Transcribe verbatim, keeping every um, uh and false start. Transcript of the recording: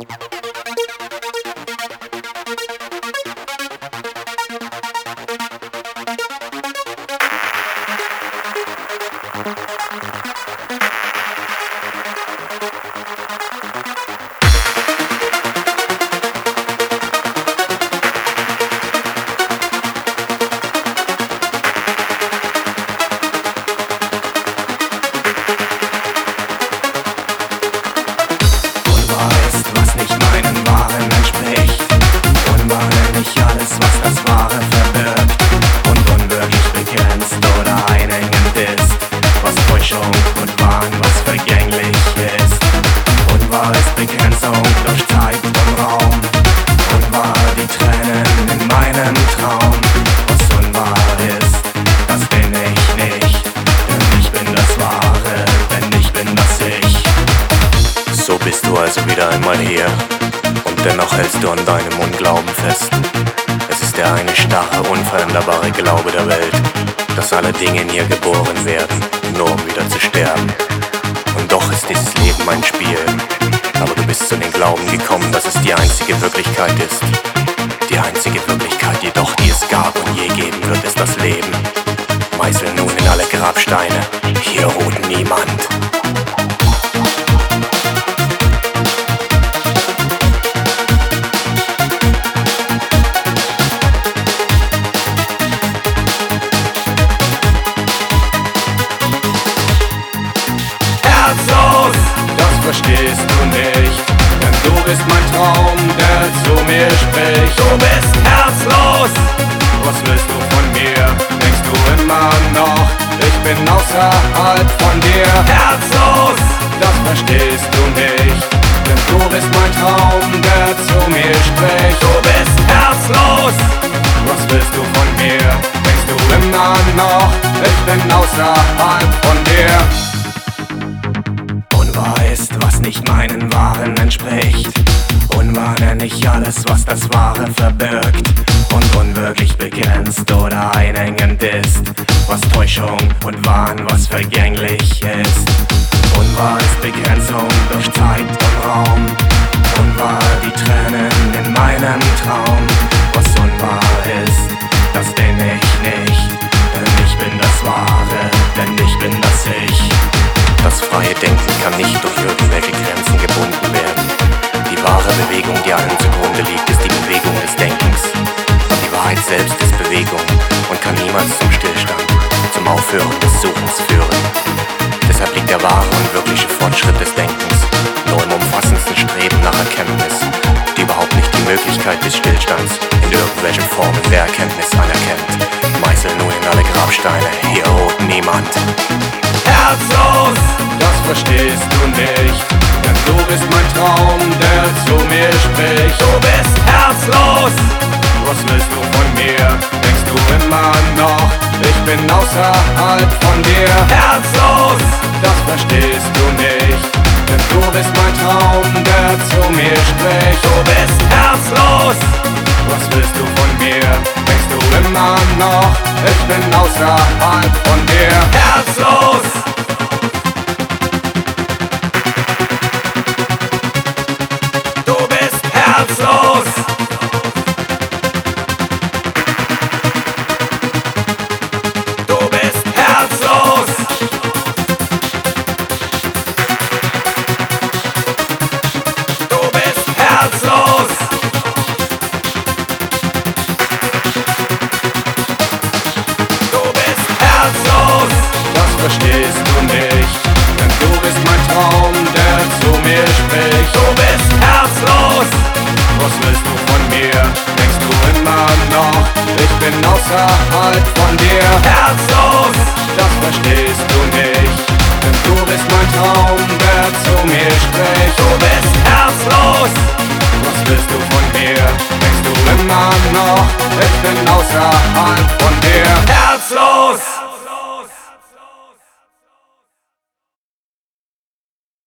Bist du also wieder einmal hier und dennoch hältst du an deinem Unglauben fest. Es ist der eine starre, unveränderbare Glaube der Welt, dass alle Dinge in ihr geboren werden, nur um wieder zu sterben. Und doch ist dieses Leben ein Spiel, aber du bist zu dem Glauben gekommen, dass es die einzige Wirklichkeit ist. Die einzige Wirklichkeit jedoch, die es gab und je geben wird, ist das Leben. Meißel nun in alle Grabsteine, hier ruht niemand. Verstehst du nicht, denn du bist mein Traum, der zu mir spricht. Du bist herzlos, was willst du von mir? Denkst du immer noch, ich bin außerhalb von dir? Herzlos, das verstehst du nicht, denn du bist mein Traum, der zu mir spricht. Du bist herzlos, was willst du von mir? Denkst du immer noch, ich bin außerhalb von dir? Weißt, was nicht meinen Wahren entspricht. Unwahr nenn ich alles, was das Wahre verbirgt und unwirklich begrenzt oder einengend ist. Was Täuschung und Wahn, was vergänglich ist. Unwahr ist Begrenzung durch Zeit und Raum. Unwahr die Tränen in meinem Traum. Was unwahr ist, das bin ich nicht. Denn ich bin das Wahre, denn ich bin das Ich. Das freie Denken kann nicht durch irgendwelche Grenzen gebunden werden. Die wahre Bewegung, die allen zugrunde liegt, ist die Bewegung des Denkens. Und die Wahrheit selbst ist Bewegung und kann niemals zum Stillstand, zum Aufhören des Suchens führen. Deshalb liegt der wahre und wirkliche Fortschritt des Denkens nur im umfassendsten Streben nach Erkenntnis, die überhaupt nicht die Möglichkeit des Stillstands in irgendwelchen Formen der Erkenntnis anerkennt. Meißel nun in alle Grabsteine, hier ruht niemand. Herzlos, das verstehst du nicht, denn du bist mein Traum, der zu mir spricht. Du bist herzlos, was willst du von mir? Denkst du immer noch, ich bin außerhalb von dir? Herzlos, das verstehst du nicht, denn du bist mein Traum, der zu mir spricht. Du bist herzlos, was willst du von mir? Denkst du immer noch, ich bin außerhalb von dir? Herzlos! Herzlos! Du bist herzlos! Du bist herzlos! Du bist herzlos! Das verstehst du nicht, denn du bist mein Traum, der zu mir spricht. Du bist herzlos! Was willst du von mir? Denkst du immer noch, ich bin außerhalb von dir? Herzlos, das verstehst du nicht, denn du bist mein Traum, der zu mir spricht. Du bist herzlos, was willst du von mir? Denkst du immer noch, ich bin außerhalb von dir? Herzlos!